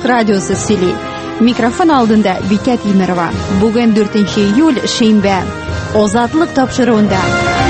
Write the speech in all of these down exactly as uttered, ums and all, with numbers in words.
радиосы сөйли. Микрофон алдында Бикет Имерова. Бүген дүртенче июль шейнбе. Озатлык тапшыруында.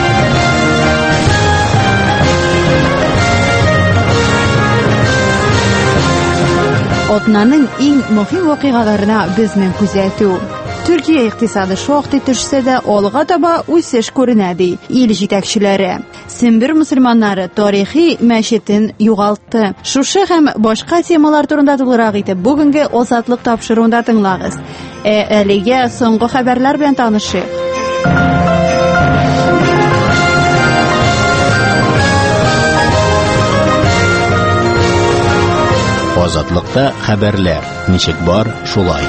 Атнаның иң мөһим вакыйгаларына безнең күзәтү. Türkiye iqtisadi şoqti төшсә дә алга таба үсеш күренә ди ил җитәкчеләре. Сембер мөселманнары тарихи мәчетен югалтты. Шушы һәм башка темалар турында тулырак итеп бүгенге Азатлык тапшыруында тыңлагыз. Ә әлегә соңгы хәбәрләр белән танышыйк. Азатлыкта хәбәрләр. Ничек бар, шулай.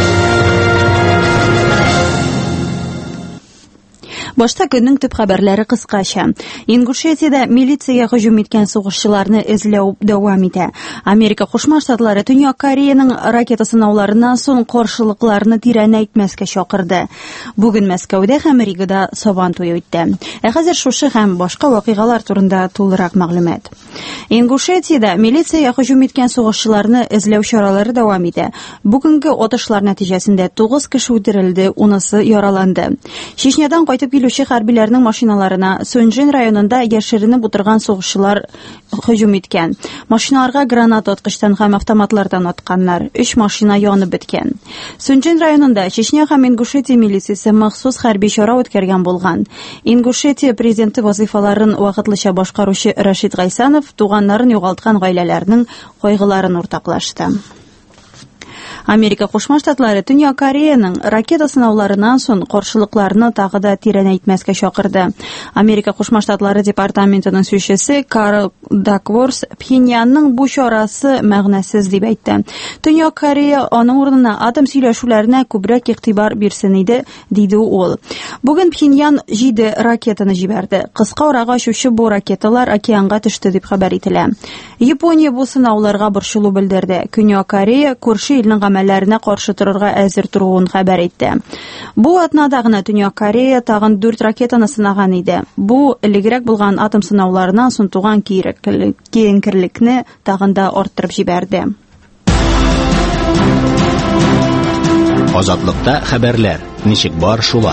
Башта көннең төп хәбәрләре кыскача. Ингушетиядә милициягә һөҗүм иткән сугышчыларны эзләү дәвам итә. Америка Кушма Штатлары Төньяк Кореяның ракета сынауларыннан соң каршылыкларны тирәнәйтмәскә чакырды. Бүген Мәскәүдә һәм Ригада сабан туе үтте. Ә хәзер шушы һәм башка вакыйгалар турында тулырак мәгълүмат. Ингушетиядә милициягә һөҗүм иткән сугышчыларны эзләү чаралары дәвам итә. Бүгенге атышлар нәтиҗәсендә тугыз кеше үтерелде, унысы яраланды. Чечнядан кайтып килүче хәрбиләрнең машиналарына Сөнҗин районында яшеренеп утырган сугышчылар һөҗүм иткән. Машиналарга гранат аткычтан һәм автоматлардан атканнар. Өч машина янып беткән. Сөнҗин районында Чечня һәм Ингушетия милициясе махсус хәрби чара үткәргән булган. Ингушетия президенты вазифаларын вакытлыча башкаручы Рашид Гайсанов туганнарын югалткан гаиләләрнең кайгыларын уртаклашты. Америка Кушма Штатлары Төньяк Кореяның ракета сынауларыннан соң каршылыкларны тагы да тирәнәйтмәскә чакырды. Америка Кушма Штатлары департаментының сүзчесе Карл Дакворс Пхеньянның бу чарасы мәгънәсез дип әйтте. Төньяк Корея аның урынына атом сөйләшүләренә күбрәк игътибар бирсен иде, диде ул. Бүген Пхеньян җиде ракетаны җибәрде. Кыска арага очучы бу ракеталар океанга төште дип хәбәр ителә. Япония бу сынауларга борчылу белдерде. Төньяк Корея күрше илнең гамәлләренә каршы торырга әзер туруын хәбәр итте. Бу атнада гына Төньяк Корея тагын дүрт ракетаны сынаган иде. Бу элегрәк булган атом сынауларыннан соң туган киенкерлекне тагын да арттырып җибәрде. Азатлыкта хәбәрләр. Ничек бар, шулай.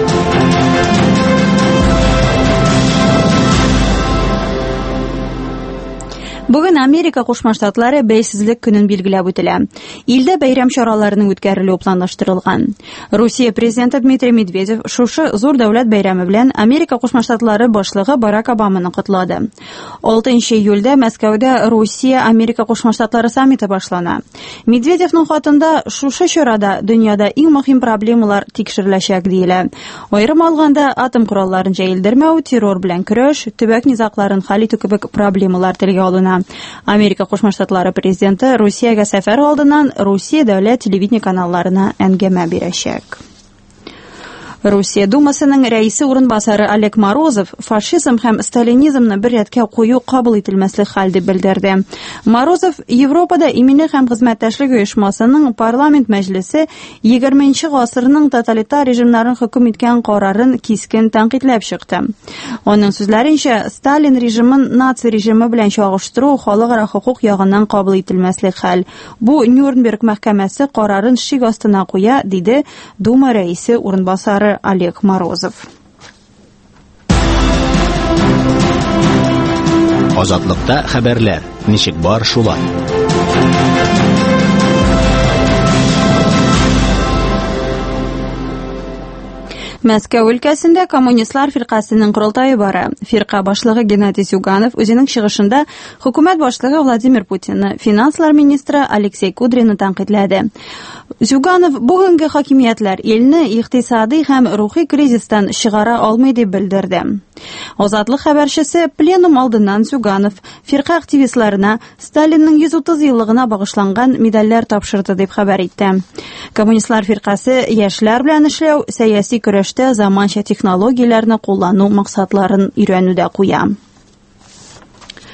Бүген Америка Кушма Штатлары бәйсезлек көнен билгеләп үтелә. Илдә бәйрәм чараларының үткәрелүе планлаштырылган. Русия президенты Дмитрий Медведев шушы зур дәүләт бәйрәме белән Америка Кушма Штатлары башлыгы Барак Обаманы котлады. алтынчы июльдә Мәскәүдә Русия-Америка Кушма Штатлары саммиты башлана. Медведевның хатында шушы чарада дөньяда иң мөһим проблемалар тикшереләчәк диелә. Аерым алганда атом коралларын җәелдермәү, террор белән көрәш, төбәк низакларын хәл итү кебек проблемалар телгә алына. Америка Кушма Штатлары президенты Русиягә сәфәр алдыннан Русия дәүләт телевидение каналларына әңгәмә бирәчәк. Русия Думасының рәисе урынбасары Олег Морозов фашизм һәм сталинизмны бер рәткә кую кабул ителмәслек хәл дип белдерде. Морозов Европада иминлек һәм хезмәттәшлек оешмасының парламент мәҗлесе егерменче гасырның тоталитар режимнарын хөкем иткән карарын кискен тәнкыйтьләп чыкты. Аның сүзләренчә, Сталин режимын наци режимы белән чагыштыру халыкара хукук ягыннан кабул ителмәслек хәл. Бу Нюрнберг мәхкәмәсе карарын шик астына куя, диде Дума рәисе урынбасары Олег Морозов. Азатлыкта хәбәрләр. Ничек бар, шулай. Мәскәү өлкәсендә коммунистлар фиркасының курултайы бара. Фирка башлыгы Геннадий Зюганов үзенең чыгышында хөкүмәт башлыгы Владимир Путинны, финанслар министры Алексей Кудринны тәнкыйтьләде. Зюганов бүгенге хакимиятләр илне икътисади һәм рухи кризистан чыгара алмый дип белдерде. Азатлык хәбәрчесе пленум алдыннан Зюганов фирка активистларына Сталинның йөз утыз еллыгына багышланган медальләр тапшырды дип хәбәр итте. Коммунистлар фиркасы яшьләр белән эшләү, сәяси көрәштә заманча технологияләрне куллану максатларын өйрәнүдә куя.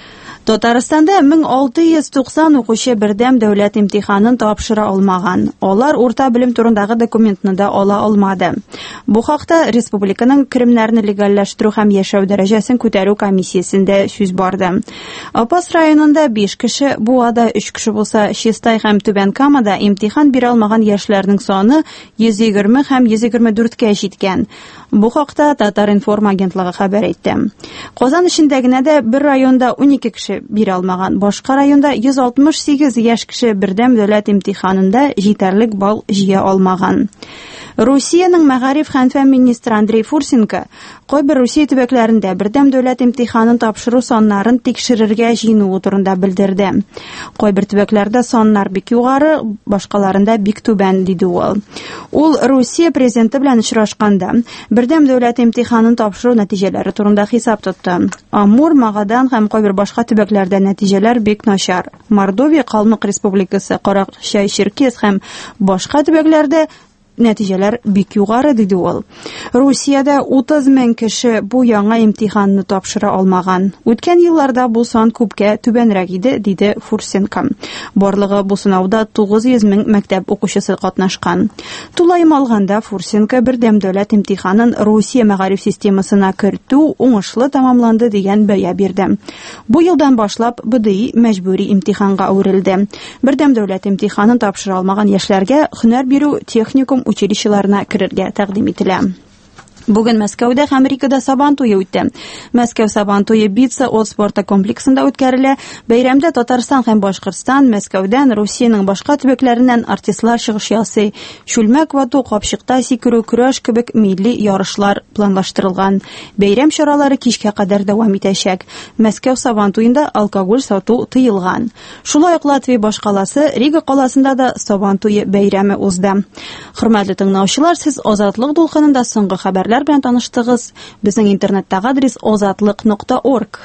Татарстанда мең алты йөз туксан укучы бердәм дәүләт имтиханын тапшыра алмаган. Алар урта белем турындагы документны да ала алмады. Бу хакта республиканың кремнәрне легаллаштыру һәм яшәү дәрәҗәсен күтәрү комиссиясендә сүз барды. Апас районында биш кеше, Буада өч кеше булса, Чистай һәм Түбән Камада имтихан бирә алмаган яшьләрнең саны йөз егерме һәм йөз егерме дүрткә җиткән. Бу хакта Татар информ агентлыгы хәбәр итте. Казан эчендә генә дә бер районда унике кеше бирә алмаган. Башка районда йөз алтмыш сигез яшь кеше бердәм дәүләт имтиханында җитәрлек балл җыя алмаган. Русиянең мәгариф һәм фән министры Андрей Фурсенко кайбер Русия төбәкләрендә бердәм дәүләт имтиханын тапшыру саннарын тикшерергә җыенуы турында белдерде. Кайбер төбәкләрдә саннар бик югары, башкаларында бик түбән, диде ул. Ул Русия президенты белән очрашканда бердәм дәүләт имтиханын тапшыру нәтиҗәләре турында хисап тотты. Амур, Магадан һәм кайбер башка төбәкләрдә нәтиҗәләр бик начар. Мордовия, Калмык Республикасы, Каракчай, Черкес һәм башка төбәкләрдә нәтиҗәләр бик югары, диде ул. Русиядә утыз мең кеше бу яңа имтиханны тапшыра алмаган. Үткән елларда бу сан күпкә түбәнрәк иде, диде Фурсенко. Барлыгы бу сынауда тугыз йөз мең мәктәп укучысы катнашкан. Тулайым алганда Фурсенко бердәм дәүләт имтиханын Русия мәгариф системасына кертү уңышлы тамамланды дигән бәя бирде. Бу елдан башлап БДИ мәҗбүри имтиханга әверелде. Бердәм дәүләт имтиханын тапшыра алмаган яшьләргә һөнәр бирү техникум училищеларына керергә тәкъдим ителә. Бүген Мәскәүдә һәм Америкада Сабан туе үтте. Мәскәү Сабан туе Битса от спорта комплексында үткәрелә. Бәйрәмдә Татарстан һәм Башкортстан, Мәскәүдән, Русиянең башка төбәкләреннән артистлар чыгыш ясый. Шүлмәк вату, капчыкта сикерү, көрәш кебек милли ярышлар планлаштырылган. Бәйрәм чаралары кичкә кадәр дәвам итәчәк. Мәскәү Сабан туенда алкоголь сату тыелган. Шулай ук Латвия башкаласы Рига каласында да Сабан туе бәйрәме узды. Хөрмәтле тыңлаучылар, сез Азатлык дулкынында соңгы хәбәрләр белән таныштыгыз. Безнең интернеттагы адрес азатлык нокта орг.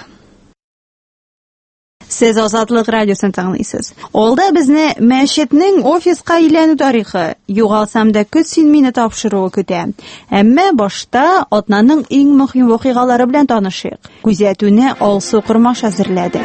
Сез Азатлык радиосын тыңлыйсыз. Алда безне мәчетнең офиска әйләнү тарихы, югалсам да көт син мине тапшыруы көтә. Әмма башта атнаның иң мөһим вакыйгалары белән танышыйк. Күзәтүне Алсу Кырмаш әзерләде.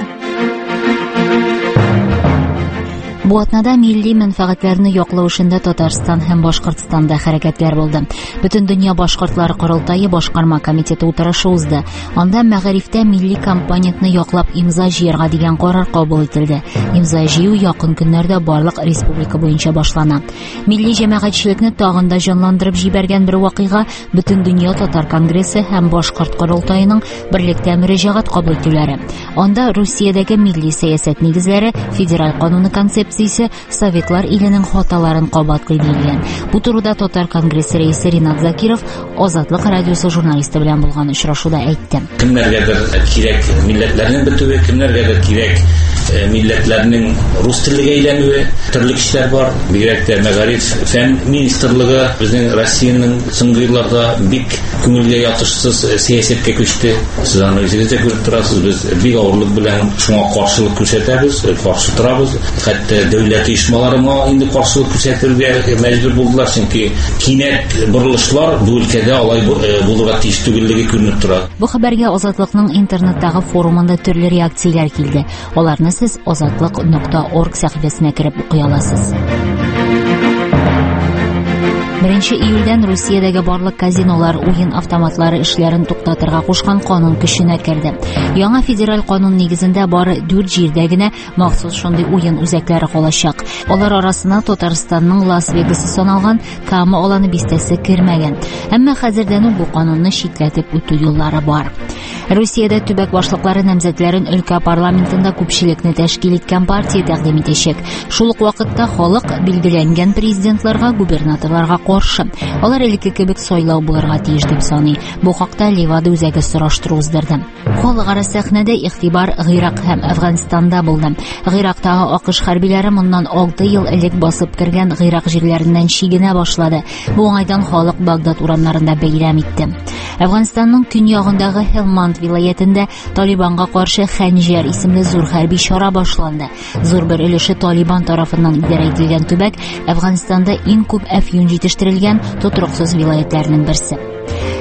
Бу атнада милли мәнфәгатьләрне яклау эшендә Татарстан һәм Башкортстанда хәрәкәтләр булды. Бөтен дөнья башкортлары корылтайы башкарма комитеты утырышы узды. Анда мәгарифтә милли компонентны яклап имза җыярга дигән карар кабул ителде. Имза җыю якын көннәрдә барлык республика буенча башлана. Милли җәмәгатьчелекне тагын да җанландырып җибәргән бер вакыйга Бөтен дөнья татар конгрессы һәм башкорт корылтайының берлектә мөрәҗәгать кабул итүләре. Анда Русиядәге милли сәясәт нигезләре, федераль кануны концепциясе Советлар иленең хаталарын кабатлый дигән. Бу турыда Татар конгрессы рәисе Ринат Закиров Азатлык радиосы журналисты белән булган очрашуда әйтте. Кемнәргәдер кирәк милләтләрнең бетүе, кемнәргәдер кирәк милләтләрнең рус теленә әйләнүе, төрле кешеләр бар. Бигрәк тә мәгариф фән министрлыгы безнең Россиянең соңгы елларда бик күңелгә ятышсыз сәясәткә күчте. Сез аны үзегез дә күреп торасыз. Без бик авырлык белән шуңа каршылык күрсәтәбез, каршы торабыз. Хәтта дәүләт оешмаларына инде каршылык күрсәтергә мәҗбүр булдылар, чөнки кинәт борылышлар бу өлкәдә алай булырга тиеш түгеллеге күренеп тора. Бу хәбәргә Азатлыкның интернеттагы форумында төрле реакцияләр килде. Аларны сез азатлык нокта орг сәхифәсенә кереп укый аласыз. беренче июльдән Русиядәге барлык казинолар уен автоматлары эшләрен туктатырга кушкан канун көченә керде. Яңа федераль канун нигезендә бары дүрт җирдә генә махсус шундый уен үзәкләре калачак. Алар арасына Татарстанның Лас-Вегасы саналган Кама аланы бистәсе кермәгән. Әмма хәзердән үк бу канунны читләтеп үтү юллары бар. Русиядә төбәк башлыклары намзәтләрен өлкә парламентында күпчелекне тәшкил иткән партия тәкъдим итәчәк. Шул ук вакытта халык билгеләнгән президентларга, губернаторларга каршы. Алар элекке кебек сайлау булырга тиеш дип саный. Бу хакта Ливада үзәге сораштыру уздырды. Халыкара сәхнәдә игътибар Гыйрак һәм Әфганстанда булды. Гыйрактагы АКШ хәрбиләре моннан алты ел элек басып кергән Гыйрак җирләреннән чигенә башлады. Бу уңайдан халык Багдад урамнарында бәйрәм итте. Әфганстанның көньягындагы Хелманд вилаятендә Талибанга каршы Хәнҗәр исемле зур хәрби чара башланды. Зур бер өлеше Талибан тарафыннан идарә ителгән төбәк Әфганстанда иң күп әфьюн җитештерелгән тотрыксыз вилаятларның берсе.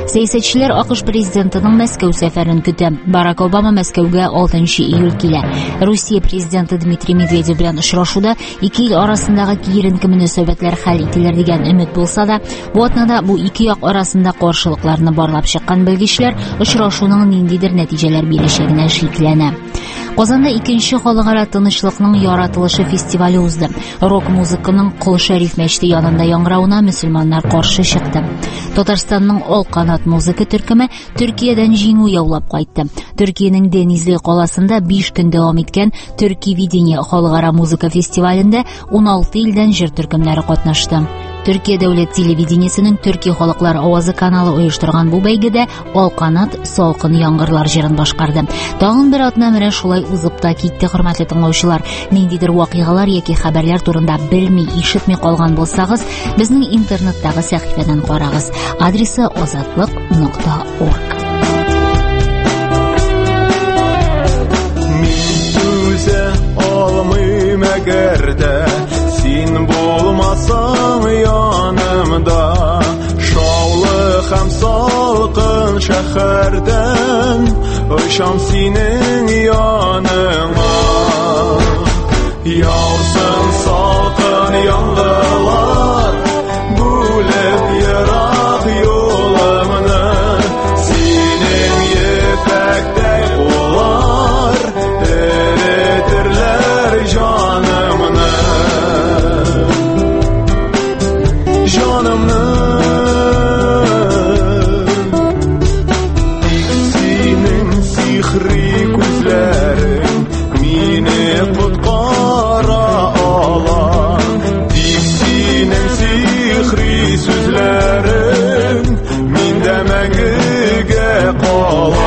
Сәясәтчеләр АКШ президентының Мәскәү сәфәрен көтә. Барак Обама Мәскәүгә алтынчы июль килә. Русия президенты Дмитрий Медведев белән очрашуда ике ил арасындагы киеренке мөнәсәбәтләр хәл ителер дигән өмет булса да, бу атнада бу ике як арасында каршылыкларны барлап чыккан белгечләр очрашуның ниндидер нәтиҗәләр бирәчәгенә шикләнә. Казанда икенче халыкара тынычлыкның яратылышы фестивале узды. Рок-музыканың Кол Шәриф мәчете янында яңгыравына мөселманнар каршы чыкты. Татарстанның Ал канат музыка төркеме Төркиядән җиңү яулап кайтты. Төркиянең Денизли каласында биш көн дәвам иткән Төрки Видение халыкара музыка фестивалендә ун алты илдән җыр төркемнәре катнашты. Төркия дәүләт телевидениесенең Төрки халыклар авазы каналы оештырган бу бәйгедә Ал канат салкын яңгырлар җырын башкарды. Тагын бер атна менә шулай узып та китте, хөрмәтле тыңлаучылар. Ниндидер вакыйгалар яки хәбәрләр турында белми, ишетми калган булсагыз, безнең интернеттагы сәхифәдән карагыз. Адресы азатлык нокта орг. Алмыйм әгәрдә син булмасаң янымда, шаулы һәм салкын шәһәрдән очам синең яныңа. Яусын салкын яңгырлар бүлеп ерак юлымны, синең ефәктәй куллар эретерләр җанымны, җанымны. Синең сихри күзләрең мине коткара ала, тик синең сихри сүзләрең миндә мәңгегә кала.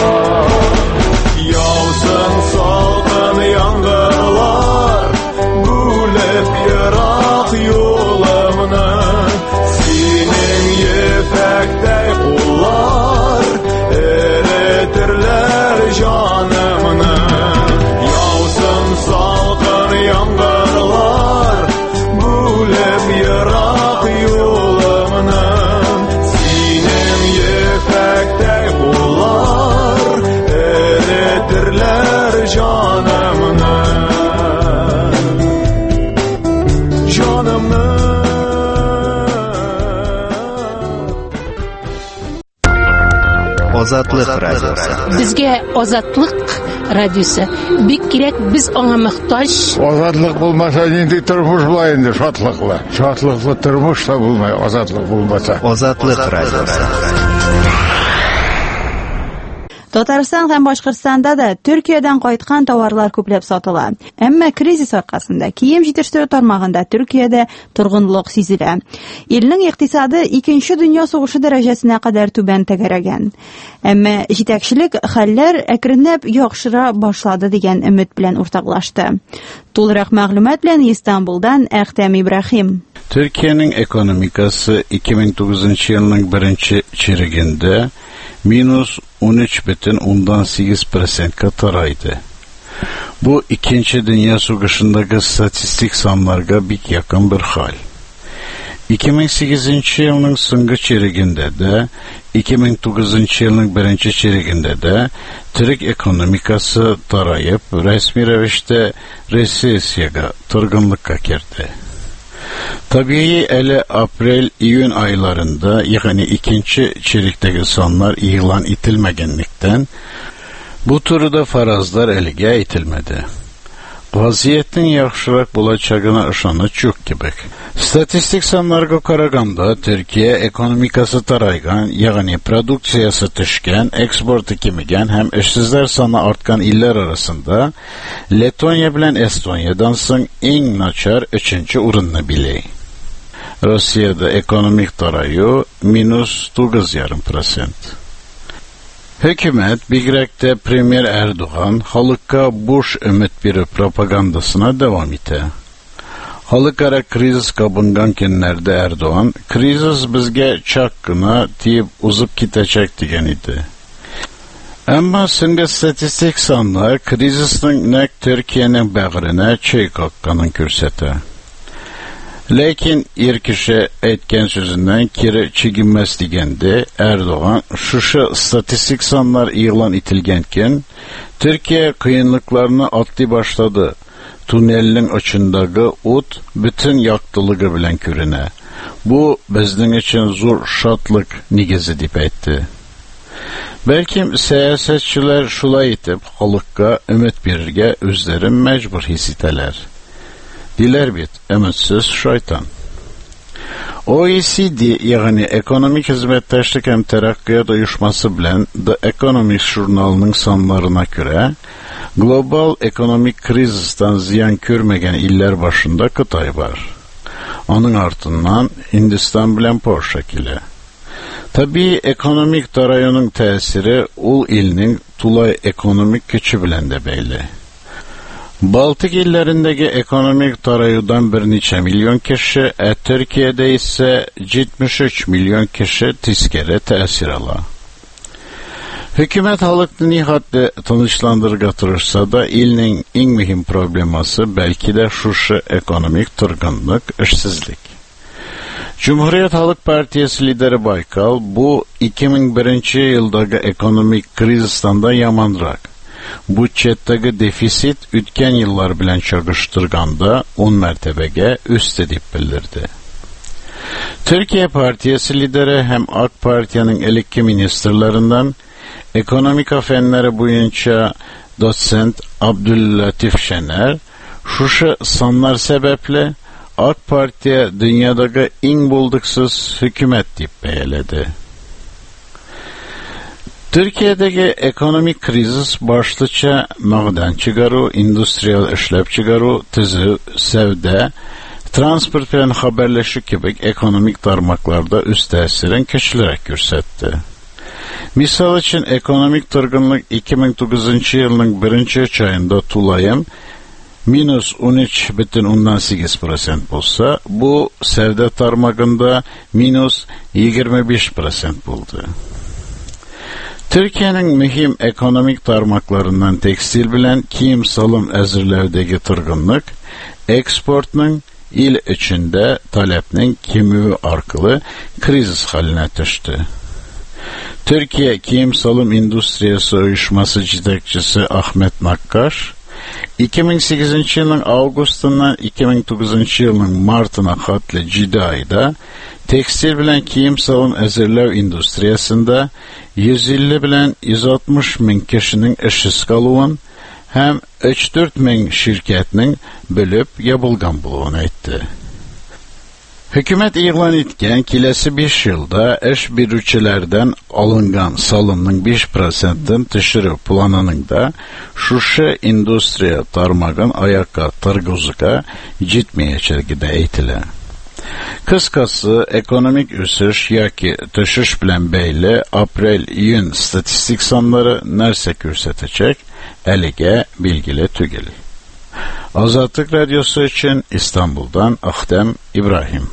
Яусын салкын яңгырлар бүлеп ерак юлымны, синең ефәктәй куллар эретерләр җанымны. Яусын салкын яңгырлар бүлеп ерак юлымны, синең ефәктәй куллар эретерләр җанымны, җанымны. Азатлык радиосы. Безгә азатлык радиосы бик кирәк, без аңа мохтаҗ. Азатлык булмаса нинди тормыш була инде, шатлыклы. Шатлыклы тормыш та булмай, азатлык булмаса. Азатлык радиосы. Татарстан һәм Башкортстанда да Төркиядән кайткан товарлар күпләп сатыла. Әмма кризис аркасында кием җитештерү тармагында Төркиядә торгынлык сизелә. Илнең икътисады икенче дөнья сугышы дәрәҗәсенә кадәр түбән тәгәрәгән. Әмма җитәкчелек хәлләр әкренләп яхшыра башлады дигән өмет белән уртаклашты. Тулырак мәгълүмат белән Истанбулдан Әхтәм Ибраһим. Төркиянең экономикасы ике мең тугызынчы елның беренче чирегендә минус он үч бөтен ундан сигез процентка тарайды. Бу икенче дөнья сугышындагы статистик саннарга бик якын бер хәл. ике мең сигезенче елның соңгы чирегендә дә, ике мең тугызынчы елның беренче чирегендә дә төрек экономикасы тарайып, рәсми рәвештә рецессиягә, торгынлыкка кирде. Tabii әле апрель-июнь айларында, ягъни икенче чиректәге саннар игълан ителмәгәнлектән, бу турыда фаразлар әлегә әйтелмәде. Вазиятның яхшырак булачагына ышаныч юк кебек. Статистик саннарга караганда, Төркия экономикасы тарайган, ягъни продукциясы төшкән, экспорты кимегән һәм эшсезләр саны арткан илләр арасында Летония белән Эстониядан соң иң начар өченче урынны биләй. Россиядә экономик тараю минус тугыз ярым процент. Хөкүмәт, бигрәк тә премьер Эрдоган, халыкка буш өмет бирү пропагандасына дәвам итә. Халыкара кризис кабынган көннәрдә Эрдоган, кризис безгә чак кына тиеп узып китәчәк дигән иде. Әмма соңгы статистик саннар кризисның нәкъ Төркиянең бәгыренә чәй какканын күрсәтә. Lekin ир кеше әйткән сүзеннән кире чигенмәс дигәндә, Эрдоган шушы статистик саннар игълан ителгәнкен, Төркия кыенлыкларны атлый башлады. Туннельнең очындагы ут бүтән яктылыгы белән күренә. Бу безнең өчен зур шатлык нигезе дип әйтте. Бәлким сәясәтчеләр шулай итеп халыкка өмет бирергә үзләрен мәҗбүр хис итәләр. Диләр бит, өметсез шайтан. о и си ди, ягъни Экономик хезмәттәшлек һәм тәрәккыят оешмасы белән The Economist журналының саннарына күрә, глобаль экономик кризистан зыян күрмәгән илләр башында Кытай бар. Аның артыннан Һиндстан белән Польша килә. Таbii экономик тараюның тәэсире ул илнең тулай экономик көче белән дә бәйле. Балтык илләрендәге экономик тараюдан берничә миллион кеше, ә Төркиядә исә җитмеш өч миллион кеше тискәре тәэсир ала. Хөкүмәт халыкны нихәтле тынычландырырга тырышса да, илнең иң мөһим проблемасы бәлки дә шушы экономик торгынлык, эшсезлек. Cumhuriyet Halk Partiyası lideri Baykal, bu iki bin birinci yıldagi ekonomik krizistan da yamanrak. Budjetdagi defisit ütken yıllar bilen çagıştırganda on mertebege üst edip bildirdi. Türkiye Partiyası lideri hem AK Partiyanın elikki ministerlerinden ekonomik fenleri boyunca doçent Abdüllatif Şener, şuşu sanlar sebeple AK Partiya dünyadagi eng bulduksuz hükümet deb belirledi. Türkiyədəki ekonomik krizis başlıca madan çıgaru, industriyal işləp çıgaru, tüzü, sevdə, transport bilen haberleşik gibi ekonomik tarmaklarda üst təsirin keçilərək göstərdi. Misal için ekonomik tırgınlık iki bin dokuzuncu yılının birinci üç ayında tulayım minus on üç бүтән уннан сигез процент bolsa, bu sevdə tarmağında minus егерме биш процент buldu. Türkiye'nin mühim ekonomik tarmaklarından tekstil bilen kiyim salım əzirləvdəki tırgınlık, eksportның il içində talepnin kimiyi arqılı krizis haline düştü. Türkiye Kiyim Salım İndustriyası Uyuşması Cidekçisi Ahmet Nakkaş, iki bin sekizinci yılın Ağustos'undan iki bin dokuzuncu yılın Mart'ına katlı cidi ayda tekstil bilen kiyim salım ezirlev industriyasında yüz elli bilen yüz altmış bin kişinin işsiz kalıvın hem üç dört bin şirketinin bölüp yapılgan buluğunu etti. Hükümet ilan etken kilesi beş yılda iş birüçülerden alıngan salımның beş prosentin düşürü planının da şuşu industriya tarmağın ayakka tırgızıqa gitmeyecekide eğitile. Kıskası ekonomik üsüş yaki düşüş bilen beyli aprel-iyun statistik sanları nerse görsetecek, elige bilgili tügil. Azadlık Radyosu için İstanbul'dan Ahdem İbrahim.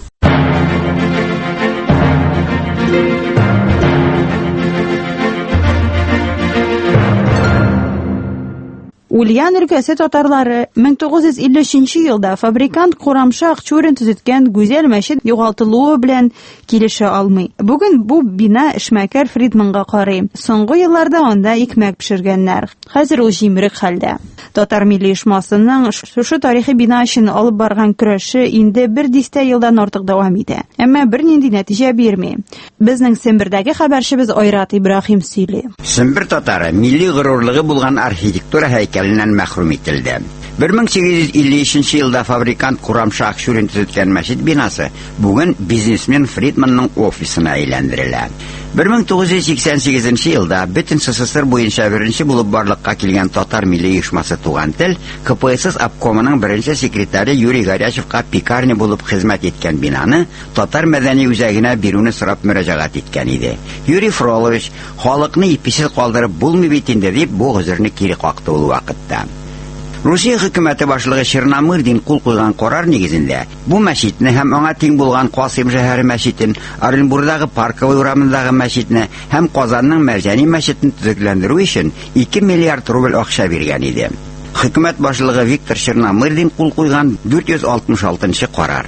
Ульян өлкәсе татарлары мең тугыз йөз илле өченче елда фабрикант Курамша Акчурин төзеткән гүзәл мәчет югалтылуы белән килешә алмый. Бүген бу бина эшмәкәр Фридманга карый. Соңгы елларда анда икмәк пешергәннәр. Хәзер ул җимерек хәлдә. Татар милли оешмасының шушы тарихи бина өчен алып барган көрәше инде бер дистә елдан артык дәвам итә. Әмма бернинди нәтиҗә бирми. Безнең Сембердәге хәбәрчебез Айрат Ибраһим сөйли. Сембер татары милли горурлыгы булган архитектура һәйкәленнән мәхрүм ителде. bir ming sekiz yuz ellik uchinchi yılda fabrikant Kuramşa Akşurin төзеткән мәчет binası bugün biznesmen Friedmanның ofisine aylandirildi. bir ming to'qqiz yuz sakson sakkizinchi yılda bütün СССР boyunca birinci bulup barlıkka kelgan Tatar Milli Uyushmасы Туган тел К П С С обкомының birinci sekretari Юрий Горячевка пекарня булып хезмәт иткән binаны татар мәдәни үзәгенә бирүне сорап мөрәҗәгать иткән иде. Юрий Фролович халыкны иписез калдырып булмый бит инде дип бу гозерне кире какты ул вакытта. Русия хөкүмәте башлыгы Черномырдин кул куйган карар нигезендә бу мәчетне һәм аңа тиң булган Касыйм шәһәре мәчетен, Оренбургдагы Парковый урамындагы мәчетне һәм Казанның Мәрҗани мәчетен төзекләндерү өчен ике миллиард рубль акча биргән иде. Хөкүмәт башлыгы Виктор Черномырдин кул куйган дүрт йөз алтмыш алтынчы карар.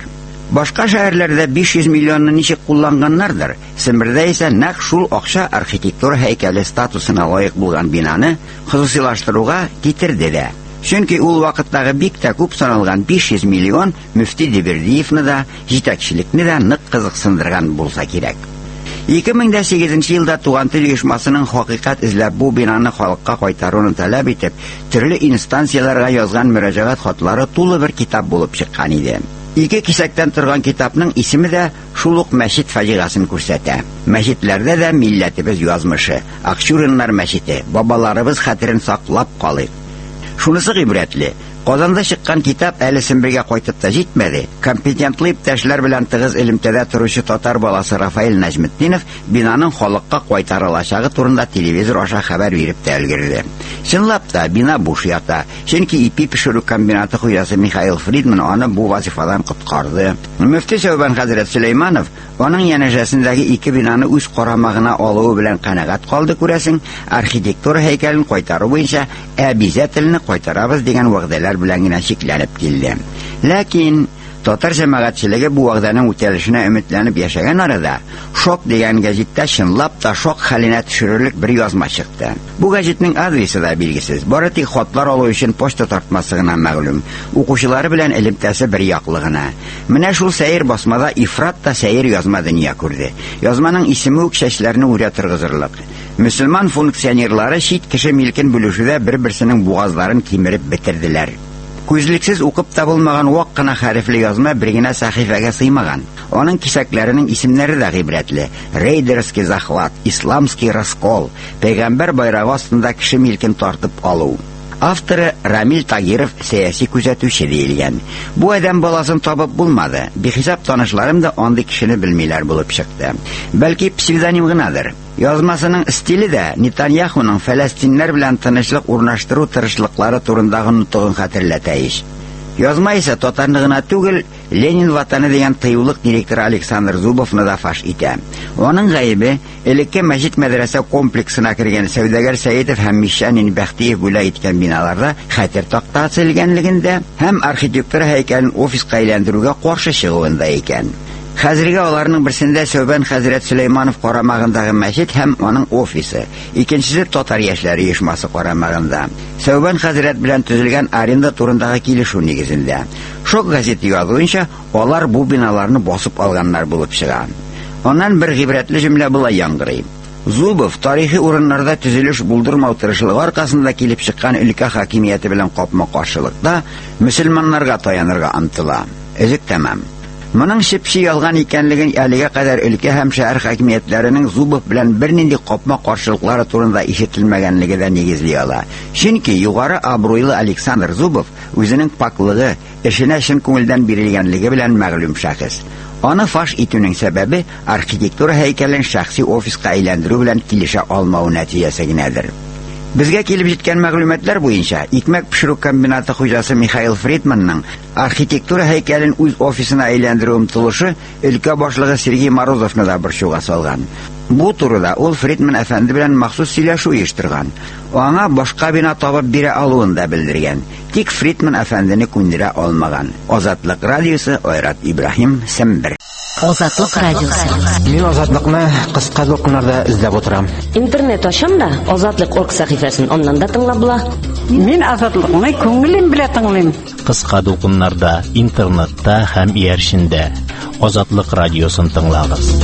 Башка шәһәрләрдә биш йөз миллионны ничек кулланганнардыр. Сембердә исә нәкъ шул акча архитектура һәйкәле статусына лаек булган бинаны хосусилаштыруга китерде дә. Чөнки ул вакыттагы бик тә күп саналган биш йөз миллион мөфти Дибердиевны да, җитәкчелекне дә нык кызыксындырган булса кирәк. ике мең сигезенче елда Туган тел оешмасының хакыйкать эзләп бу бинаны халыкка кайтаруын таләп итеп, төрле инстанцияларга язган мөрәҗәгать хатлары тулы бер китап булып чыккан иде. Ике кисәктән торган китапның исеме дә шул ук мәчет фаҗигасын күрсәтә. Мәчетләрдә дә милләтебез язмышы, Акчуриннар мәчете, бабаларыбыз хәтерен саклап калыйк. Шунысы гыйбрәтле. Казанда чыккан китап әле Сембергә кайтып та җитмәде. Компетентлы иптәшләр белән тыгыз элемтәдә торучы татар баласы Рафаэль Нәҗметдинов бинаның халыкка кайтарылачагы турында телевизор аша хәбәр биреп тә өлгерде. Чынлап та бина буш ята. Чөнки ипи пешерү комбинаты хуҗасы Михаил Фридман аны бу вазифадан коткарды. Мөфти Сәүбән хәзрәт Сөләйманов аның янәҗәсендәге ике бинаны үз карамагына алуы белән канәгать калды, күрәсең, архитектура һәйкәлен кайтару буенча обязательно кайтарабыз дигән вәгъдәләр белән генә чикләнеп килде. Ләкин татар җәмәгатьчелеге бу вәгъдәнең үтәлешенә өметләнеп яшәгән арада Шок дигән гәҗиттә чынлап та шок хәленә төшерерлек бер язма чыкты. Бу гәҗитнең адресы да билгесез. Бары тик хатлар алу өчен почта тартмасы гына мәгълүм. Укучылары белән элемтәсе бер яклы гына. Менә шул сәер басмада ифрат та сәер язма дөнья күрде. Язманың исеме үк чәчләрне үрә торгызырлык. Мөселман функционерлары чит кеше милкен бүлешүдә бер-берсенең бугазларын кимереп бетерделәр. Күзлексез укып та булмаган вак кына хәрефле язма бер генә сәхифәгә сыймаган. Аның кисәкләренең исемнәре дә гыйбрәтле. Рейдерский захват, исламский раскол, пәйгамбәр байрагы астында кеше милкен тартып алу. Авторы Рамил Тагиров, сәяси күзәтүче диелгән. Бу адәм баласын табып булмады. Бихисап танышларым да андый кешене белмиләр булып чыкты. Бәлки псевдоним гынадыр. Язмасының стиле дә Нетаньяхуның Фәләстиннәр белән тынычлык урнаштыру тырышлыклары турындагы нутыгын хәтерләтә ич. Язма исә татарны гына түгел, Ленин ватаны дигән тыюлык директоры Александр Зубовны да фаш итә. Аның гаебе элекке мәҗит мәдрәсә комплексына кергән Сәүдәгәр Сәйетов һәм Мишанин Бәхтиев бүләк иткән биналарда хәтер тактасы элгәнлегендә һәм архитектура һәйкәлен офиска әйләндерүгә каршы чыгуында икән. Хәзергә аларның берсендә Сәүбән хәзрәт Сөләйманов карамагындагы мәчет һәм аның офисы, икенчесе татар яшьләре оешмасы карамагында. Сәүбән хәзрәт белән төзелгән аренда турындагы килешү нигезендә. Шок газеты язуынча, алар бу биналарны басып алганнар булып чыга. Аннан бер гыйбрәтле җөмлә була яңгырый. Зубов тарихи урыннарда төзелеш булдырмау тырышлыгы аркасында килеп чыккан өлкә хакимияте белән капма-каршылыкта мөселманнарга таянырга омтыла. Өзек тәмам. Моның шипши ялган икәнлеген әлегә кадәр өлкә һәм шәһәр хакимиятләренең Зубов белән бернинди капма-каршылыклары турында ишетелмәгәнлеге дә нигезли ала. Чөнки югары абруйлы Александр Зубов үзенең паклыгы, эшенә чын күңелдән бирелгәнлеге белән мәгълүм шәхес. Аны фаш итүнең сәбәбе архитектура һәйкәлен шәхси офиска әйләндерү белән килешә алмау нәтиҗәсе генәдер. Безгә килеп җиткән мәгълүматлар буенча, икмәк пешерү комбинаты хуҗасы Михаил Фридманның архитектура һәйкәлен үз офисына әйләндерү омтылышы өлкә башлыгы Сергей Морозовны да борчуга салган. Бу турыда ул Фридман әфәнде белән махсус сөйләшү оештырган. Аңа башка бина табып бирә алуын да белдергән. Тик Фридман әфәндене күндерә алмаган. Азатлык радиосы, Айрат Ибраһим, Сембер. Азатлык радиосы. Мин Азатлыкны кыска докумнарда эзләп утырам. Интернет ашам да Азатлык орг сәхифәсен аннан да тыңлап була. Мин Азатлыкны күңелем белән тыңлыйм. Кыска докумнарда, интернетта һәм ияршендә Азатлык радиосын тыңлагыз.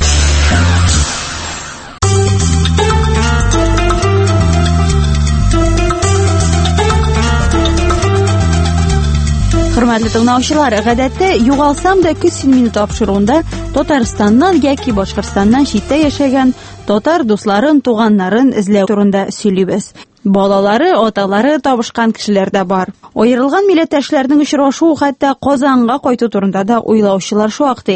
Хөрмәтле тыңлаучылар, гадәттә югалсам да күз минут тапшыруында Татарстаннан яки Башкортстаннан читтә яшәгән татар дусларын, туганнарын эзләү турында сөйлибез. Балалары, аталары табышкан кешеләр дә бар. Аерылган милләттәшләрнең очрашуы хәтта Казанга кайту турында да уйлаучылар шактый.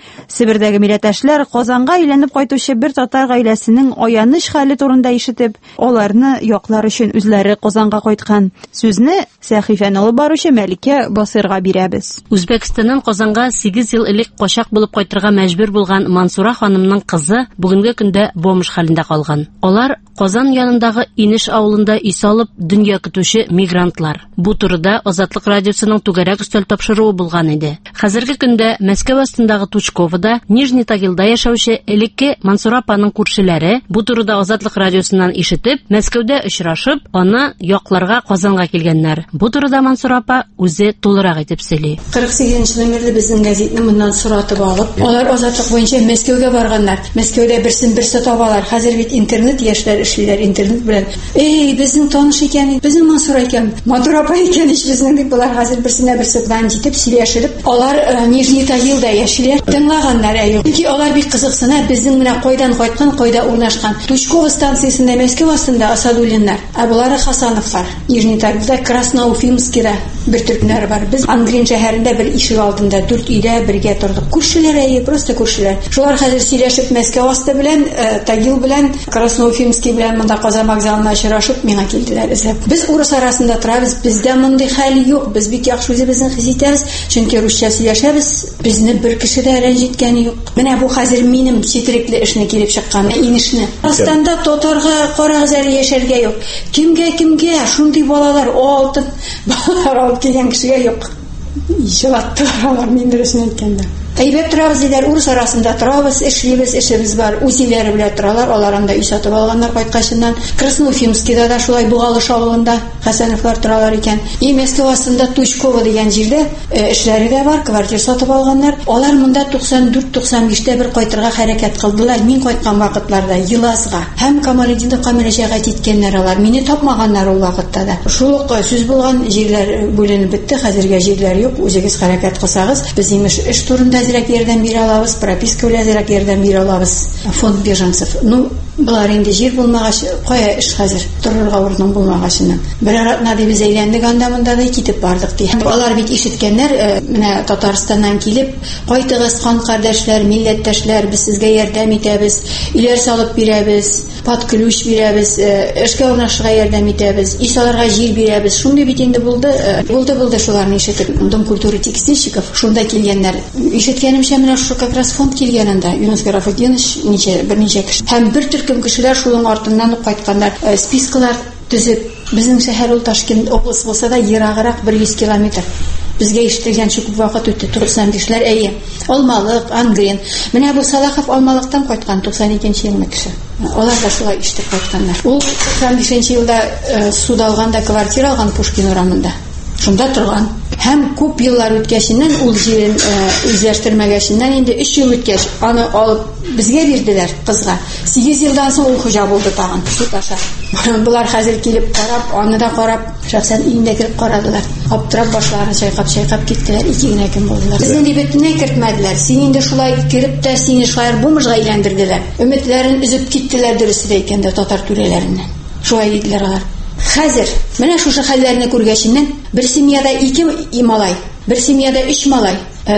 Себердәге милләттәшләр Казанга әйләнеп кайтучы бер татар гаиләсенең аяныч хәле турында ишетеп, аларны яклар өчен үзләре Казанга кайткан. Сүзне сәхифәне алып баручы Мәликә Басырга бирәбез. Үзбәкстаннан Казанга сигез ел элек качак булып кайтырга мәҗбүр булган Мансура ханымның кызы бүгенге көндә бомж хәлендә калган. Алар Казан янындагы Инеш авылында үй салып дөнья көтүче мигрантлар. Бу турыда Азатлык радиосының түгәрәк өстәл тапшыруы булган иде. Хәзерге көндә Мәскәү астындагы Тучковода, Нижний Тагилда яшәүче элекке Мансура апаның күршеләре бу турыда Азатлык радиосыннан ишетеп, Мәскәүдә очрашып, аны якларга Казанга килгәннәр. Бу турыда Мансура апа үзе тулырак итеп сөйли. кырык сигезенче номерлы безнең гәзитне моннан соратып алып, алар Азатлык буенча Мәскәүгә барганнар. Мәскәүдә берсен берсе табалар. Хәзер бит интернет яшьләр эшлиләр интернет белән. Эй, безнең таныш икән, безнең Мансура икән. Мансура апа икән ич безнең дип булар хәзер берсенә берсе белән җитеп сөйләшеп, алар Нижний Тагилда яшиләр. Тыңлаганнар әйе. Чөнки алар бик кызыксына безнең менә кайдан кайткан, кайда урнашкан. Тучкова станциясендә Мәскәү астында Асадуллиннар, ә булары Хасановлар. Нижний Тагилда Красноуфимскида бер төркемнәр бар. Без Ангрин шәһәрендә бер ишек алдында дүрт өйдә бергә тордык. Күршеләр әйе, просто күршеләр. Шулар хәзер сөйләшеп Мәскәү асты белән, Тагил белән, Красноуфимский белән монда Казан вокзалына очрашып миңа килделәр эзләп. Без урыс арасында торабыз, бездә мондый хәл юк. Без бик яхшы үзебезне хис итәбез, чөнки русча сөйләшәбез. Безне бер кеше дә рәнҗиткәне юк. Менә бу хәзер минем четерекле эшне килеп чыккан, инешне. Астанда татарга карагыз әле яшәргә юк. Кимгә кимгә шундый балалар алтын балалар алып килгән кешегә юк. Җылаттылар алар мине рәсмән әйткәндә. Әйбәт торабыз диләр, урыс арасында торабыз, эшлибез, эшебез бар. Үзиләре белән торалар, алар анда үй сатып алганнар кайткачыннан. Красноуфимскида да шулай Бугалыш авылында Хәсәновлар торалар икән. И Мәскәү астында Тучкова дигән җирдә эшләре дә бар, квартира сатып алганнар. Алар монда туксан дүрт туксан биштә бер кайтырга хәрәкәт кылдылар. Мин кайткан вакытларда Елазга һәм Камалетдиновка мөрәҗәгать иткәннәр алар. Мине тапмаганнар ул вакытта да. Шул ук сүз булган җирләр бүленеп бетте, хәзергә җирләр юк. Үзегез хәрәкәт кылсагыз, без имеш эш турында әзрәк ярдәм бирә алабыз, прописка белән әзрәк ярдәм бирә алабыз. Фонд беженцев. Ну, булар инде җир булмагач, кая эш хәзер? Торырга урын булмагачыннан. Бер аратна дип без әйләндек анда монда да китеп бардык ди. Алар бит ишеткәннәр, менә Татарстаннан килеп, кайтыгыз хан кардәшләр, милләттәшләр, без сезгә ярдәм итәбез, иләр салып бирәбез, под ключ бирәбез, эшкә урнашырга ярдәм итәбез, ис аларга җир бирәбез. Шундый бит инде булды, булды булды шуларны ишетеп. Дом культуры текстильщиков шунда килгәннәр. Ишеткәнемчә менә шул как раз фонд килгән анда. Юнус Гарафетдинович ничә берничә кеше. Һәм бер төркем кешеләр шуның артыннан ук кайтканнар. Спискалар төзеп, безнең шәһәр ул Ташкент обласы булса да ераграк бер йөз километр. Безгә ишетелгән күп вакыт үтте. туксан бишләр әйе. Алмалык, Ангрен. Менә бу Салахов Алмалыктан кайткан туксан икенче елны кеше. Алар да шулай ишетеп кайтканнар. Ул туксан бишенче елда суда алганда квартира алган Пушкин урамында. Шунда торган. Һәм күп еллар үткәченнән ул җирен үзләштермәгәченнән инде өч ел үткәч аны алып безгә бирделәр кызга. сигез елдан соң ул хуҗа булды тагын. Суташа. Булар хәзер килеп карап, аны да карап, шәхсән өендә кирип карадылар. Аптырап башларын чайкап-чайкап киттеләр. Ике генә көн булдылар. Безне дип бөтенләй кертмәделәр. Син инде шулай кирип тә сине шулай бумыжга әйләндерделәр. Өметләрен өзеп киттеләр дөресен әйткәндә татар түрәләреннән. Шулай диделәр алар. Хәзер менә шушы хәлләрне күргәченнән бер семьяда ике малай, бер семьяда өч малай,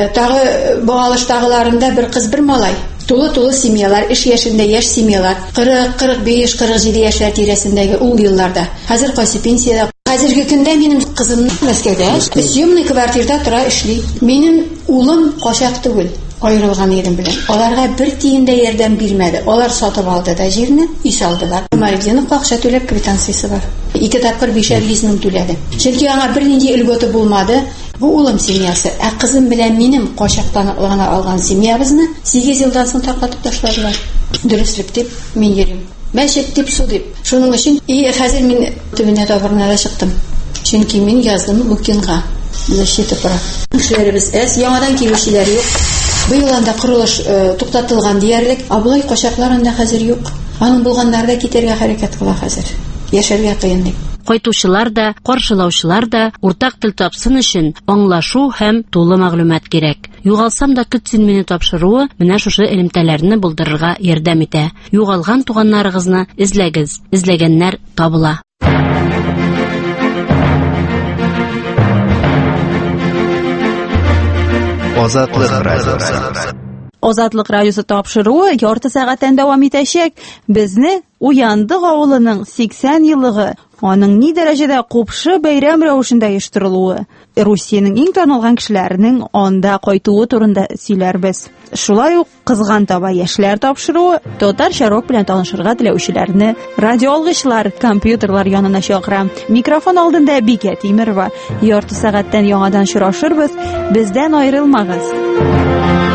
тагы Бугалыштагыларында бер кыз, бер малай. Тулы-тулы семьялар, эш яшендә яшь семьялар, кырык, кырык биш, кырык җиде яшьләр тирәсендәге ул елларда. Хәзер кайсы пенсияда? Хәзерге көндә минем кызым Мәскәүдә, съемный квартирада тора эшли. Минем улым качак түгел. Аерылган ирем белән. Аларга бер тиен дә ярдәм бирмәде. Алар сатып алды да җирне, үй салдылар. Камалетдинов акча түләп квитанциясе бар. Ике тапкыр бишәр йөз мең түләде. Чөнки аңа бернинди өлгөте булмады. Бу улым семьясы, ә кызым белән минем качактан гына алган семьябызны сигез елдан соң таратып ташладылар. Дөресрәк дип мин йөрим. Мәчет дип су дип. Шуның өчен и хәзер мин төбенә табырына да чыктым. Чөнки мин яздым Лукинга. Защита прав. Кешеләребез әз, яңадан килүчеләр юк. Быел анда курылыш туктатылган диярлек, абылай качаклар анда хәзер юк. Аның булганнарда китәргә хәрәкәт кыла хәзер. Яшәргә кыен дип. Кайтучылар да, каршылаучылар да уртак тел тапсын өчен аңлашу һәм тулы мәгълүмат кирәк. Югалсам да көт син мине тапшыруы менә шушы элемтәләрне булдырырга ярдәм итә. Югалган туганнарыгызны эзләгез. Эзләгәннәр табыла. Азатлык радиосы. Азатлык радиосы тапшыруы ярты сәгатьтән дәвам итәчәк. Безне Уяндык авылының сиксән еллыгы, аның ни дәрәҗәдә купшы бәйрәм рәвешендә оештырылуы, Русиянең иң танылган кешеләренең анда кайтуы турында сөйләрбез. Шулай ук кызган таба яшьләр тапшыруы, татарча рок белән танышырга теләүчеләрне радиоалгычлар, компьютерлар янына чакыра. Микрофон алдында Бикә Тимерова. Ярты сәгатьтән яңадан очрашырбыз. Бездән аерылмагыз.